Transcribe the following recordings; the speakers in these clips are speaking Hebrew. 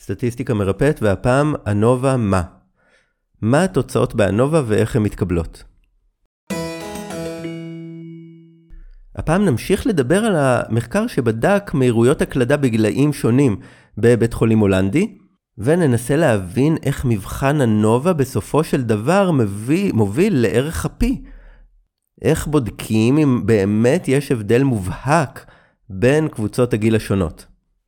סטטיסטיקה מרפאת, והפעם אנובה מה? מה התוצאות באנובה ואיך הן מתקבלות? הפעם נמשיך לדבר על המחקר שבדק מהירויות הקלדה בגילאים שונים בבית חולים הולנדי, וננסה להבין איך מבחן אנובה בסופו של דבר מוביל לערך הפי. איך בודקים אם באמת יש הבדל מובהק בין קבוצות הגיל השונות.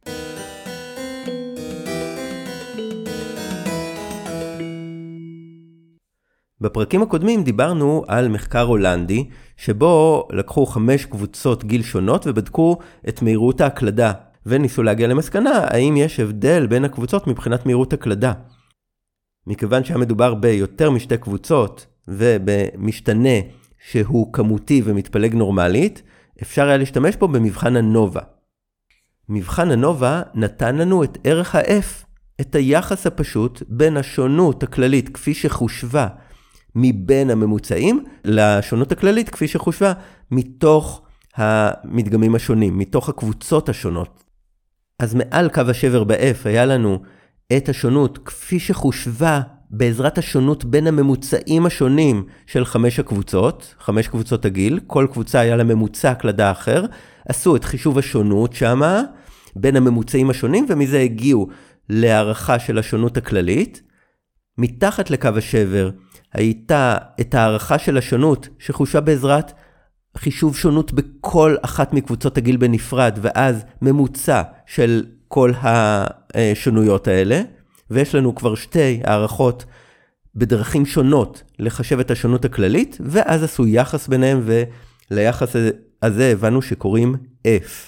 בפרקים הקודמים דיברנו על מחקר הולנדי, שבו לקחו 5 קבוצות גיל שונות ובדקו את מהירות ההקלדה, וניסו להגיע למסקנה האם יש הבדל בין הקבוצות מבחינת מהירות הקלדה. מכיוון שהיה מדובר ביותר משתי קבוצות ובמשתנה שהוא כמותי ומתפלג נורמלית, אפשר היה להשתמש פה במבחן אנובה. מבחן אנובה נתן לנו את ערך ה-F, את היחס הפשוט בין השונות הכללית כפי שחושבה מבין הממוצעים לשונות הכללית כפי שחושבה מתוך המדגמים השונים, מתוך הקבוצות השונות. אז מעל קו השבר ב-F היה לנו את השונות כפי שחושבה בעזרת השונות בין הממוצעים השונים של 5 הקבוצות, 5 קבוצות הגיל, כל קבוצה היה לה ממוצע הקלדה אחר, עשו את חישוב השונות שמה בין הממוצעים השונים, ומזה הגיעו להערכה של השונות הכללית. מתחת לקו השבר הייתה את הערכה של השונות שחושה בעזרת חישוב שונות בכל אחת מקבוצות הגיל בנפרד, ואז ממוצע של כל השונויות האלה, ויש לנו כבר 2 הערכות בדרכים שונות לחשב את השונות הכללית, ואז עשו יחס ביניהם, וליחס הזה הבנו שקוראים F.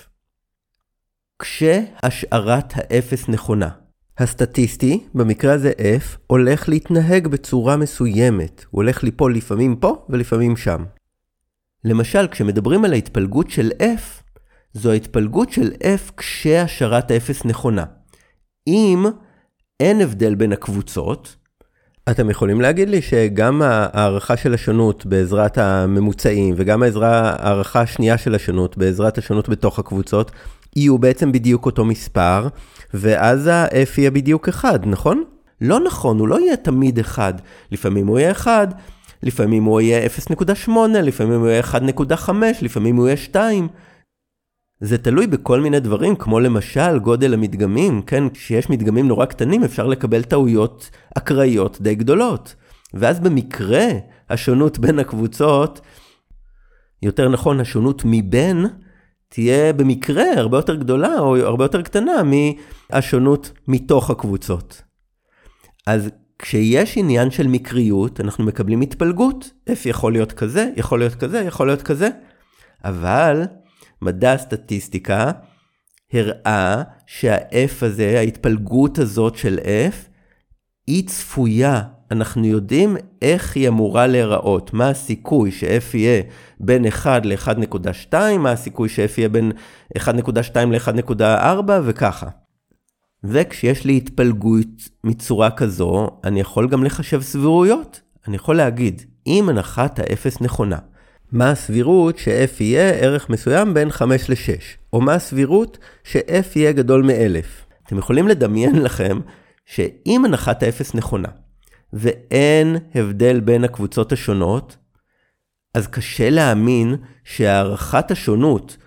כשהשערת ה-0 נכונה, הסטטיסטי, במקרה הזה F, הולך להתנהג בצורה מסוימת. הוא הולך ליפול לפעמים פה ולפעמים שם. למשל, כשמדברים על ההתפלגות של F, זו ההתפלגות של F כשהשערת ה-0 נכונה. אם אין הבדל בין הקבוצות, אתם יכולים להגיד לי שגם הערכה של השונות בעזרת הממוצעים, וגם הערכה השנייה של השונות בעזרת השונות בתוך הקבוצות, יהיו בעצם בדיוק אותו מספר, ואז ה-F יהיה בדיוק 1, נכון? לא נכון, הוא לא יהיה תמיד 1. לפעמים הוא יהיה 1, לפעמים הוא יהיה 0.8, לפעמים הוא יהיה 1.5, לפעמים הוא יהיה 2. זה תלוי בכל מיני דברים, כמו למשל גודל המדגמים, כן? כשיש מדגמים נורא קטנים אפשר לקבל טעויות אקראיות די גדולות. ואז במקרה השונות בין הקבוצות, יותר נכון השונות מבין, תהיה במקרה הרבה יותר גדולה או הרבה יותר קטנה מהשונות מתוך הקבוצות. אז כשיש עניין של מקריות, אנחנו מקבלים התפלגות. F יכול להיות כזה, יכול להיות כזה, יכול להיות כזה. אבל מדע הסטטיסטיקה הראה שה-F הזה, ההתפלגות הזאת של F, היא צפויה. אנחנו יודעים איך היא אמורה להיראות. מה הסיכוי ש-F יהיה בין 1 ל-1.2, מה הסיכוי ש-F יהיה בין 1.2 ל-1.4 וככה. וכשיש לי התפלגות מצורה כזו, אני יכול גם לחשב סבירויות. אני יכול להגיד, אם הנחת ה-0 נכונה, מה הסבירות ש-F יהיה ערך מסוים בין 5 ל-6? או מה הסבירות ש-F יהיה גדול מ-1000? אתם יכולים לדמיין לכם שאם הנחת ה-0 נכונה, ואין הבדל בין הקבוצות השונות, אז קשה להאמין שהערכת השונות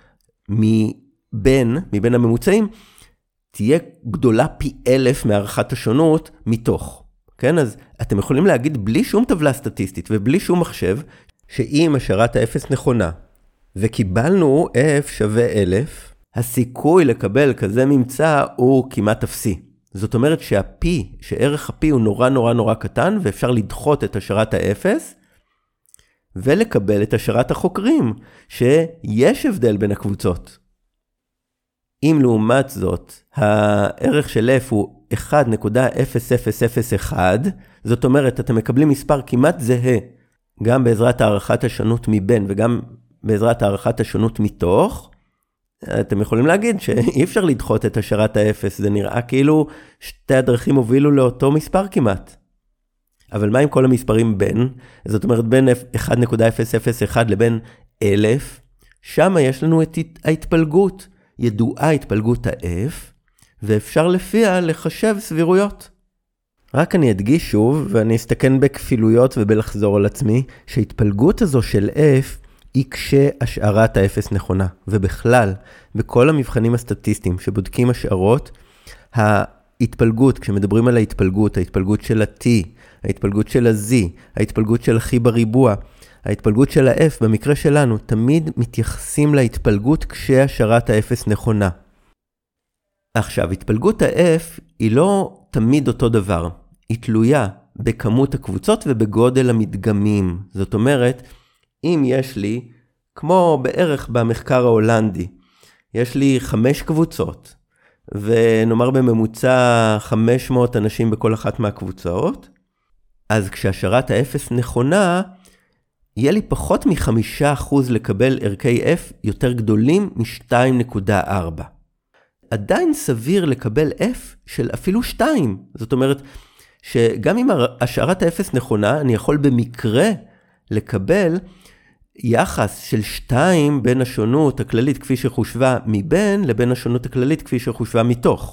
מבין הממוצעים תהיה גדולה פי 1000 מהערכת השונות מתוך. כן? אז אתם יכולים להגיד בלי שום טבלה סטטיסטית ובלי שום מחשב, שאם השערת ה-0 נכונה, וקיבלנו F שווה 1000, הסיכוי לקבל כזה ממצא הוא כמעט אפסי. זאת אומרת שערך ה-P הוא נורא נורא נורא קטן, ואפשר לדחות את השערת ה-0, ולקבל את השערת החוקרים, שיש הבדל בין הקבוצות. אם לעומת זאת, הערך של F הוא 1.0001, זאת אומרת, אתם מקבלים מספר כמעט זהה, גם בעזרת הערכת השונות מבין, וגם בעזרת הערכת השונות מתוך, אתם יכולים להגיד שאי אפשר לדחות את השערת ה-0, זה נראה כאילו שתי הדרכים הובילו לאותו מספר כמעט. אבל מה עם כל המספרים בין? זאת אומרת, בין 1.001 לבין 1000, שם יש לנו את ההתפלגות. ידועה התפלגות ה-F, ואפשר לפיה לחשב סבירויות. רק אני אדגיש שוב, ואני אסתכן בכפילויות ובלחזור על עצמי, שההתפלגות הזו של F היא כשהשערת האפס נכונה. ובכלל, בכל המבחנים הסטטיסטיים שבודקים השערות, ההתפלגות, כשמדברים על ההתפלגות של ה-T, ההתפלגות של ה-Z, ההתפלגות של הכי בריבוע, ההתפלגות של ה-F, במקרה שלנו, תמיד מתייחסים להתפלגות כשהשערת האפס נכונה. עכשיו, התפלגות ה-F היא לא תמיד אותו דבר. היא תלויה בכמות הקבוצות ובגודל המדגמים. זאת אומרת, אם יש לי, כמו בערך במחקר ההולנדי, יש לי 5 קבוצות, ונאמר בממוצע 500 אנשים בכל אחת מהקבוצות, אז כשהשערת האפס נכונה, יהיה לי פחות מ5% לקבל ערכי F יותר גדולים מ-2.4. עדיין סביר לקבל F של אפילו 2. זאת אומרת, שגם אם השערת האפס נכונה, אני יכול במקרה לקבל יחס של 2 בין השונות הכללית כפי שחושבה מבין לבין השונות הכללית כפי שחושבה מתוך.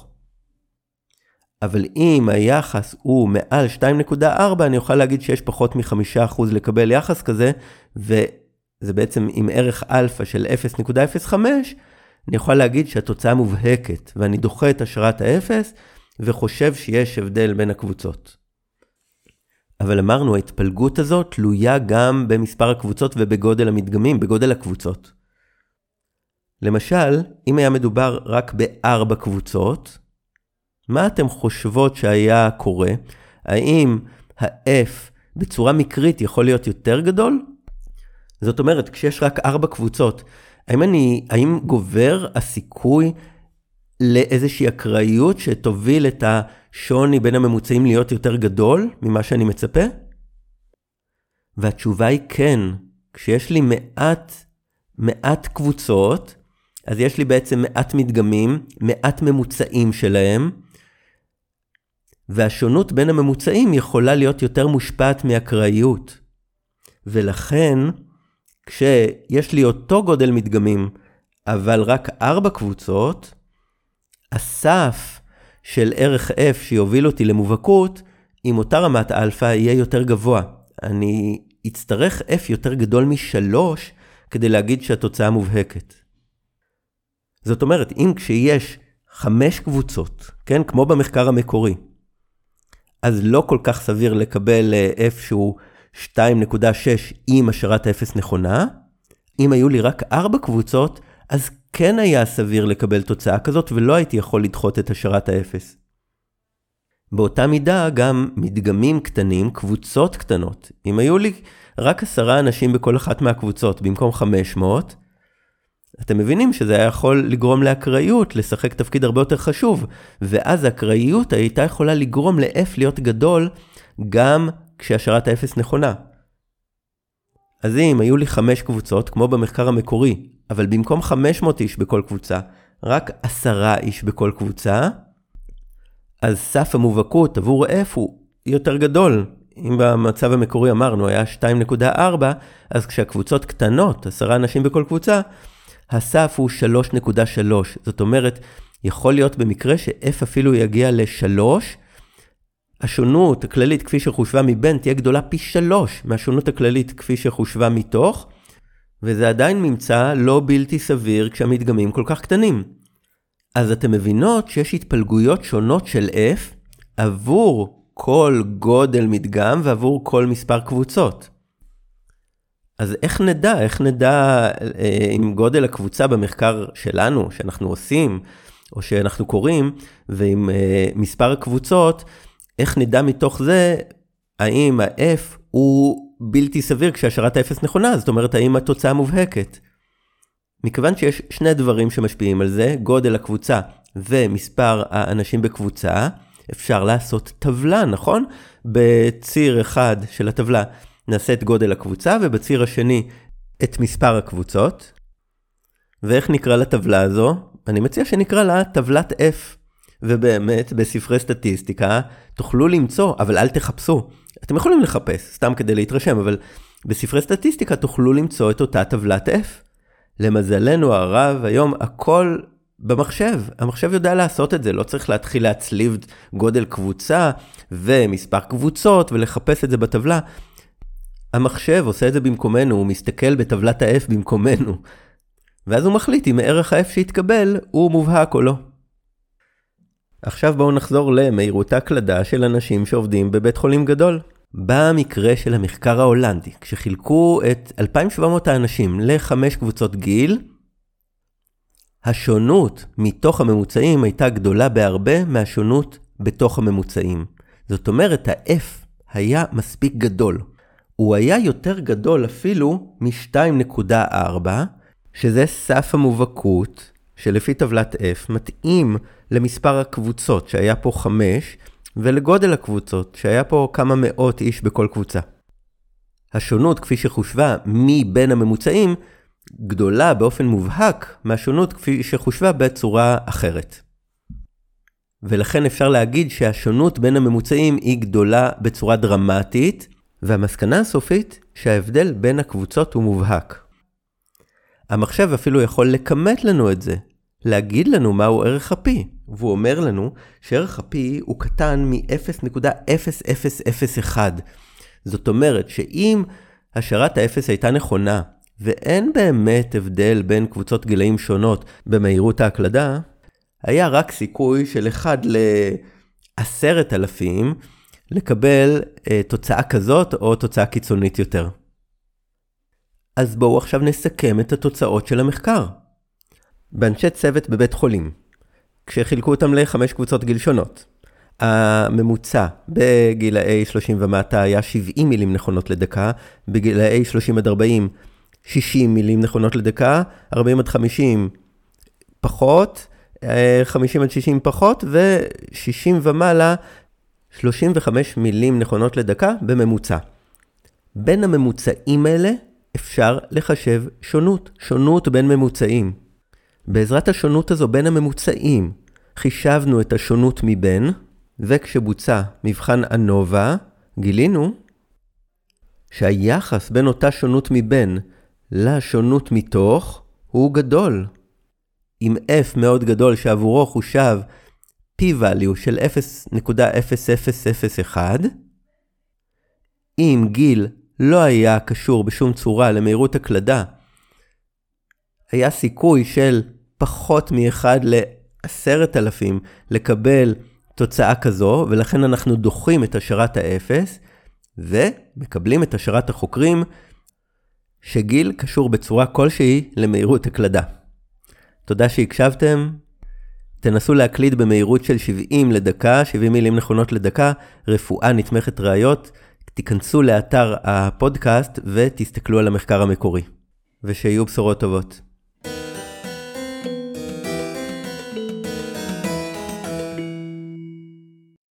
אבל אם היחס הוא מעל 2.4, אני אוכל להגיד שיש פחות מ5% לקבל יחס כזה, וזה בעצם עם ערך אלפא של 0.05, אני יכול להגיד שהתוצאה מובהקת, ואני דוחה את השערת האפס, וחושב שיש הבדל בין הקבוצות. אבל אמרנו, ההתפלגות הזאת תלויה גם במספר הקבוצות ובגודל המדגמים, בגודל הקבוצות. למשל, אם היה מדובר רק ב4 קבוצות, מה אתם חושבות שהיה קורה? האם ה-F בצורה מקרית יכול להיות יותר גדול? זאת אומרת, כשיש רק 4 קבוצות, האם גובר הסיכוי לאיזושהי אקראיות שתוביל את השוני בין הממוצעים להיות יותר גדול ממה שאני מצפה? והתשובה היא כן. כשיש לי מעט קבוצות, אז יש לי בעצם מעט מדגמים, מעט ממוצעים שלהם, והשונות בין הממוצעים יכולה להיות יותר מושפעת מאקראיות. ולכן, כשיש לי אותו גודל מדגמים, אבל רק 4 קבוצות, הסף של ערך F שיוביל אותי למובהקות, עם אותה רמת אלפא יהיה יותר גבוה. אני אצטרך F יותר גדול מ3 כדי להגיד שהתוצאה מובהקת. זאת אומרת, אם כשיש 5 קבוצות, כן, כמו במחקר המקורי, אז לא כל כך סביר לקבל F שהוא 2.6 אם השערת האפס נכונה. אם היו לי רק 4 קבוצות, אז כן היה סביר לקבל תוצאה כזאת, ולא הייתי יכול לדחות את השערת האפס. באותה מידה גם מדגמים קטנים, קבוצות קטנות. אם היו לי רק 10 אנשים בכל אחת מהקבוצות במקום 500, אתם מבינים שזה היה יכול לגרום לאקראיות, לשחק תפקיד הרבה יותר חשוב, ואז האקראיות הייתה יכולה לגרום ל-F להיות גדול, גם כשהשערת האפס נכונה. אז אם היו לי 5 קבוצות, כמו במחקר המקורי, אבל במקום 500 איש בכל קבוצה, רק 10 איש בכל קבוצה, אז סף המובהקות עבור F הוא יותר גדול. אם במצב המקורי אמרנו היה 2.4, אז כשהקבוצות קטנות, 10 אנשים בכל קבוצה, הסף הוא 3.3. זאת אומרת, יכול להיות במקרה ש-F אפילו יגיע ל3, השונות הכללית כפי שחושבה מבין תהיה גדולה פי 3 מהשונות הכללית כפי שחושבה מתוך, וזה עדיין ממצא לא בלתי סביר כשהמדגמים כל כך קטנים. אז אתם מבינות שיש התפלגויות שונות של F עבור כל גודל מדגם ועבור כל מספר קבוצות. אז איך נדע עם גודל הקבוצה במחקר שלנו, שאנחנו עושים, או שאנחנו קוראים, ועם מספר הקבוצות, איך נדע מתוך זה, האם ה-F הוא בלתי סביר כשהשערת האפס נכונה, זאת אומרת, האם התוצאה מובהקת. מכיוון שיש 2 דברים שמשפיעים על זה, גודל הקבוצה ומספר האנשים בקבוצה, אפשר לעשות טבלה, נכון? בציר אחד של הטבלה נעשה את גודל הקבוצה, ובציר השני את מספר הקבוצות. ואיך נקרא לטבלה הזו? אני מציע שנקרא לה טבלת F. ובאמת, בספרי סטטיסטיקה, תוכלו למצוא, אבל אל תחפשו. אתם יכולים לחפש, סתם כדי להתרשם, אבל בספרי סטטיסטיקה תוכלו למצוא את אותה טבלת F. למזלנו הרב, היום הכל במחשב. המחשב יודע לעשות את זה, לא צריך להתחיל להצליב גודל קבוצה ומספר קבוצות ולחפש את זה בטבלה. המחשב עושה את זה במקומנו, הוא מסתכל בטבלת ה-F במקומנו. ואז הוא מחליט אם ערך ה-F שהתקבל הוא מובהק או לא. עכשיו בואו נחזור למהירות ההקלדה של אנשים שעובדים בבית חולים גדול. במקרה של המחקר ההולנדי, כשחילקו את 2,700 האנשים ל5 קבוצות גיל, השונות מתוך הממוצעים הייתה גדולה בהרבה מהשונות בתוך הממוצעים. זאת אומרת, ה-F היה מספיק גדול. הוא היה יותר גדול אפילו מ-2.4, שזה סף המובהקות, שלפי טבלת F מתאים למספר הקבוצות, שהיה פה 5, ולגודל הקבוצות, שהיה פה כמה מאות איש בכל קבוצה. השונות, כפי שחושבה מבין הממוצעים, גדולה באופן מובהק מהשונות כפי שחושבה בצורה אחרת. ולכן אפשר להגיד שהשונות בין הממוצעים היא גדולה בצורה דרמטית, והמסקנה הסופית שההבדל בין הקבוצות הוא מובהק. המחשב אפילו יכול לכמת לנו את זה, להגיד לנו מהו ערך ה-P, והוא אומר לנו שערך ה-P הוא קטן מ-0.0001. זאת אומרת שאם השערת ה-0 הייתה נכונה, ואין באמת הבדל בין קבוצות גילאים שונות במהירות ההקלדה, היה רק סיכוי של 1 ל-10,000 לקבל תוצאה כזאת או תוצאה קיצונית יותר. אז בואו עכשיו נסכם את התוצאות של המחקר. באנשי צוות בבית חולים, כשחילקו אותם ל5 קבוצות גיל שונות, הממוצע בגילאי 30 ומטה היה 70 מילים נכונות לדקה, בגילאי 30 עד 40 60 מילים נכונות לדקה, 40 עד 50 פחות, 50 עד 60 פחות, ו-60 ומעלה 35 מילים נכונות לדקה בממוצע. בין הממוצעים האלה אפשר לחשב שונות בין ממוצעים. בעזרת השונות הזו בין הממוצעים חישבנו את השונות מבין, וכשבוצע מבחן אנובה גילינו שהיחס בין אותה שונות מבין לשונות מתוך הוא גדול. עם F מאוד גדול שעבורו חושב P-value של 0.0001, אם גיל לא היה קשור בשום צורה למהירות הקלדה, היה סיכוי של פחות מ1 ל-10,000 לקבל תוצאה כזו, ולכן אנחנו דוחים את השערת ה-0, ומקבלים את השערת החוקרים, שגיל קשור בצורה כלשהי למהירות הקלדה. תודה שהקשבתם. תנסו להקליד במהירות של 70 לדקה, 70 מילים נכונות לדקה, רפואה נתמכת ראיות. תיכנסו לאתר הפודקאסט ותסתכלו על המחקר המקורי. ושיהיו בשורות טובות.